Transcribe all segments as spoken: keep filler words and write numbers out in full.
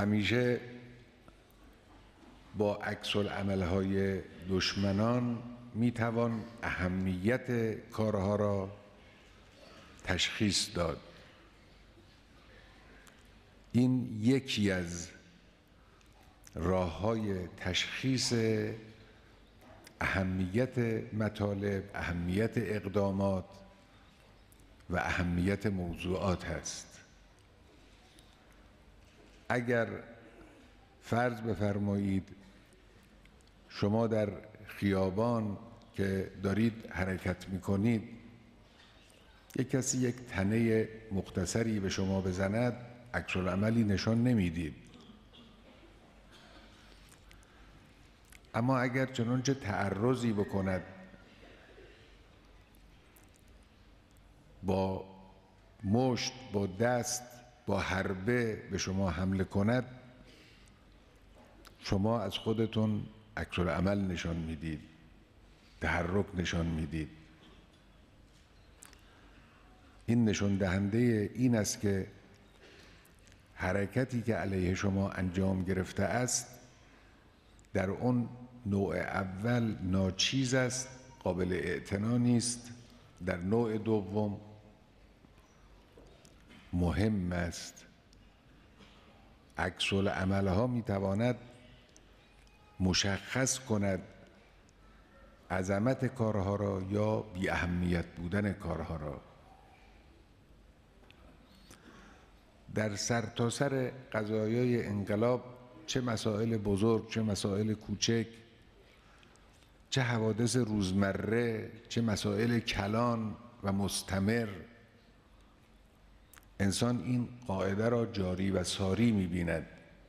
همیشه با عکس العمل‌های دشمنان میتوان اهمیت کارها را تشخیص داد. این یکی از راه‌های تشخیص اهمیت مطالب، اهمیت اقدامات و اهمیت موضوعات هست. اگر فرض بفرمایید شما در خیابان که دارید حرکت میکنید یک کسی یک تنه مختصری به شما بزند، عکس العملی نشان نمیدید. اما اگر چنانچه تعرضی بکند، با مشت، با دست، با حربه به شما حمله کند، شما از خودتون عکس العمل نشان میدید، تحرک نشان میدید. این نشان دهنده این است که حرکتی که علیه شما انجام گرفته است در اون نوع اول ناچیز است، قابل اعتنا نیست. در نوع دوم مهم است. عکس العمل‌ها میتواند مشخص کند عظمت کارها را یا بی اهمیت بودن کارها را. در سرتاسر قضایای انقلاب، چه مسائل بزرگ، چه مسائل کوچک، چه حوادث روزمره، چه مسائل کلان و مستمر، انسان این قاعده را جاری و ساری می‌بیند.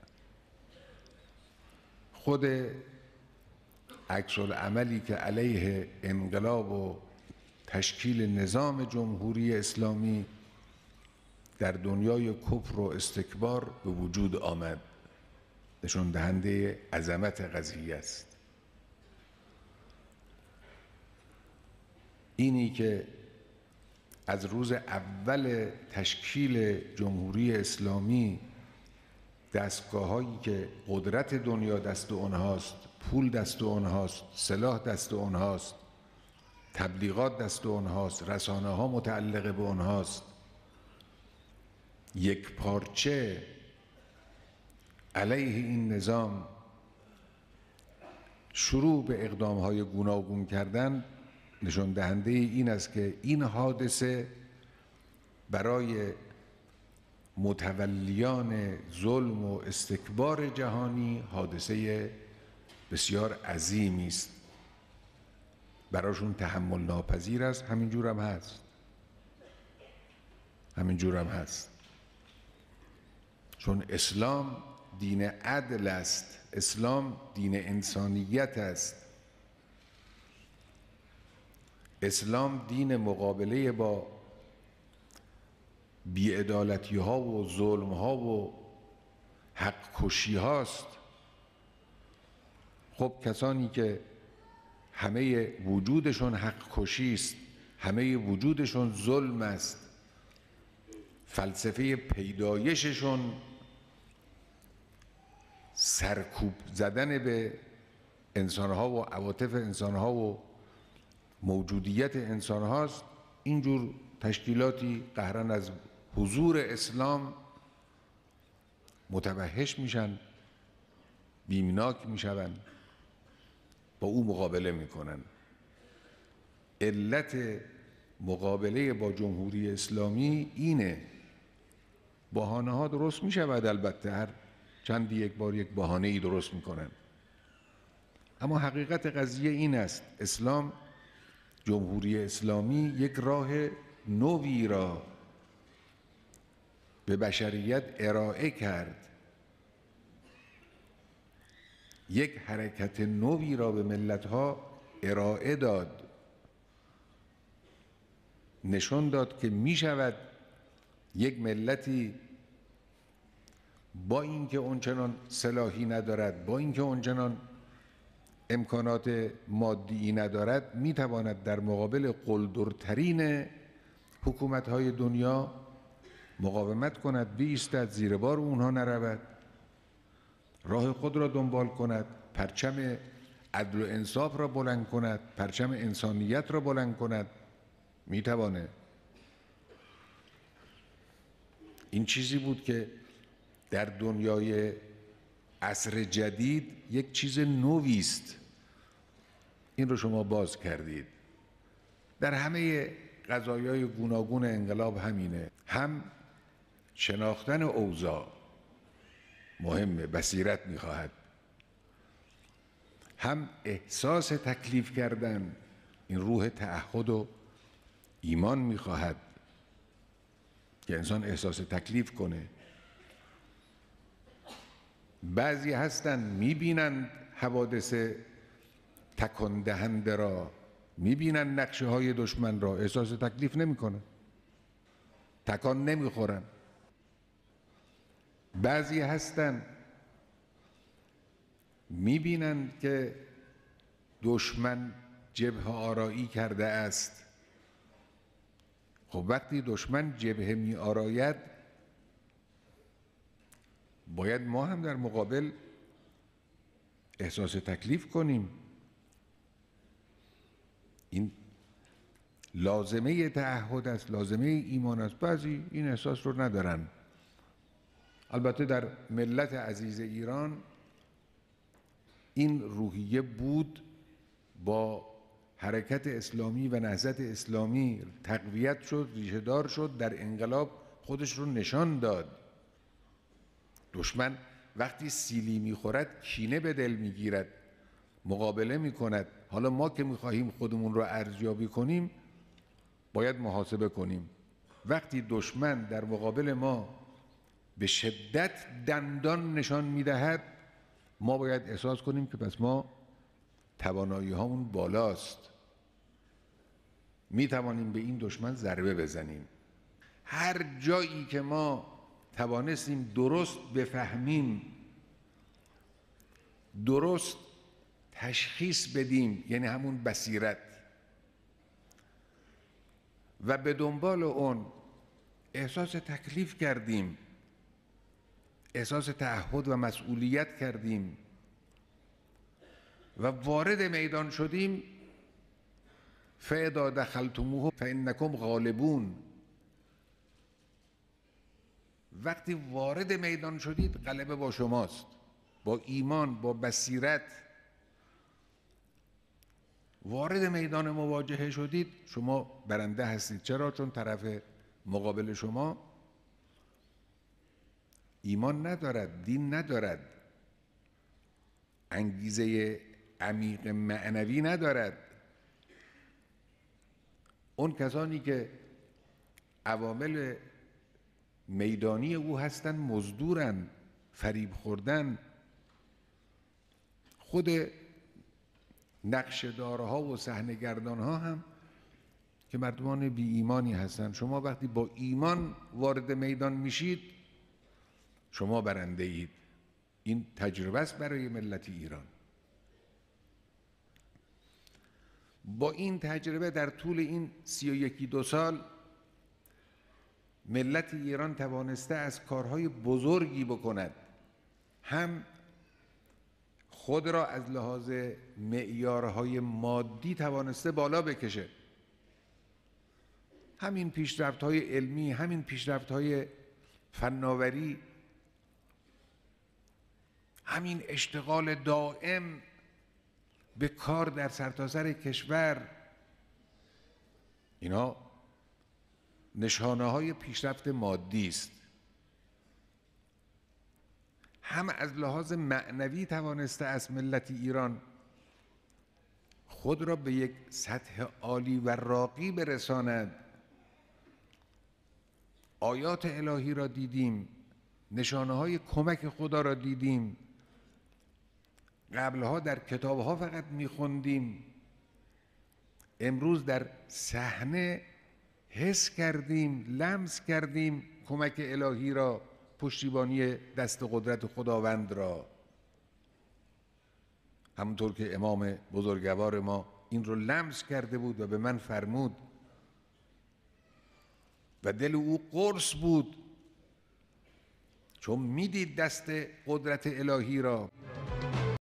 خود عکس العملی که علیه انقلاب و تشکیل نظام جمهوری اسلامی در دنیای کفر و استکبار به وجود آمد، نشان دهنده عظمت قضیه است. اینی که از روز اول تشکیل جمهوری اسلامی دستگاه‌هایی که قدرت دنیا دست اونهاست، پول دست اونهاست، سلاح دست اونهاست، تبلیغات دست اونهاست، رسانه‌ها متعلق به اونهاست، یک پارچه علیه این نظام شروع به اقدام‌های گوناگون کردن، نشان دهنده این است که این حادثه برای متولیان ظلم و استکبار جهانی حادثه بسیار عظیمی است. براشون تحمل ناپذیر است. همینجور هم هست. همینجور هم هست. چون اسلام دین عدل است. اسلام دین انسانیت است. اسلام دین مقابله با بی‌عدالتی ها و ظلم ها و حق کشی هاست. خب کسانی که همه وجودشون حق کشی است، همه وجودشون ظلم است، فلسفه پیدایششون سرکوب زدن به انسانها و عواطف انسانها و موجودیت انسان هاست، اینجور تشکیلاتی قهرن از حضور اسلام متوحش میشن، بیمناک میشون، با او مقابله میکنن. علت مقابله با جمهوری اسلامی اینه. بهانه ها درست میشود، البته هر چندی یک بار یک بهانه ای درست میکنن، اما حقیقت قضیه این است: اسلام، جمهوری اسلامی یک راه نوی را به بشریت ارائه کرد، یک حرکت نوی را به ملت‌ها ارائه داد، نشان داد که می شود یک ملتی با اینکه اونچنان سلاحی ندارد، با اینکه اونچنان امکانات مادی ندارد، می تواند در مقابل قلدرترین حکومت‌های دنیا مقاومت کند، بایستد، زیر بار اونها نرود. راه خود را دنبال کند، پرچم عدل و انصاف را بلند کند، پرچم انسانیت را بلند کند، میتوانه. این چیزی بود که در دنیای عصر جدید یک چیز نوی است. این رو شما باز کردید. در همه قضایای گوناگون انقلاب همینه. هم شناختن اوضاع مهمه، بصیرت میخواهد، هم احساس تکلیف کردن، این روح تعهد و ایمان میخواهد که انسان احساس تکلیف کنه. بعضی هستن میبینند حوادث تکان دهنده را، میبینند نقشه های دشمن را، احساس تکلیف نمیکنن، تکان نمیخورن. بعضی هستن میبینند که دشمن جبهه آرایی کرده است. خب وقتی دشمن جبهه می آراید، باید ما هم در مقابل احساس تکلیف کنیم. این لازمه تعهد است، لازمه ایمان است. بعضی این احساس رو ندارن. البته در ملت عزیز ایران این روحیه بود، با حرکت اسلامی و نهضت اسلامی تقویت شد، ریشه دار شد، در انقلاب خودش رو نشان داد. دشمن وقتی سیلی میخورد کینه به دل میگیرد، مقابله میکند. حالا ما که میخواهیم خودمون رو ارزیابی کنیم باید محاسبه کنیم. وقتی دشمن در مقابل ما به شدت دندان نشان میدهد، ما باید احساس کنیم که پس ما توانایی هامون بالاست، می توانیم به این دشمن ضربه بزنیم. هر جایی که ما توانستیم درست بفهمیم، درست تشخیص بدیم، یعنی همون بصیرت، و به دنبال اون احساس تکلیف کردیم، احساس تعهد و مسئولیت کردیم و وارد میدان شدیم، فاذا دخلتموه فانکم غالبون. وقتی وارد میدان شدید غلبه با شماست. با ایمان، با بصیرت وارد میدان مواجهه شدید، شما برنده هستید. چرا؟ چون طرف مقابل شما ایمان ندارد، دین ندارد، انگیزه عمیق معنوی ندارد. اون کسانی که عوامل میدانی او هستن مزدورن، فریب خوردن. خود نقشه‌دارها و صحنه‌گردانها هم که مردمان بی ایمانی هستن. شما وقتی با ایمان وارد میدان میشید شما برنده اید. این تجربه است برای ملت ایران. با این تجربه در طول این سی و یکی دو سال ملت ایران توانسته از کارهای بزرگی بکند. هم خود را از لحاظ معیارهای مادی توانسته بالا بکشه. همین پیشرفت‌های علمی، همین پیشرفت‌های فناوری، همین اشتغال دائم به کار در سرتاسر کشور، اینا نشانه های پیشرفت مادی است. هم از لحاظ معنوی توانسته از ملت ایران خود را به یک سطح عالی و راقی برساند. آیات الهی را دیدیم، نشانه های کمک خدا را دیدیم. قبلها در کتابها فقط میخوندیم، امروز در صحنه حس کردیم، لمس کردیم کمک الهی را، پشتیبانی دست قدرت خداوند را. همونطور که امام بزرگوار ما این رو لمس کرده بود و به من فرمود و دل او قرص بود، چون میدید دست قدرت الهی را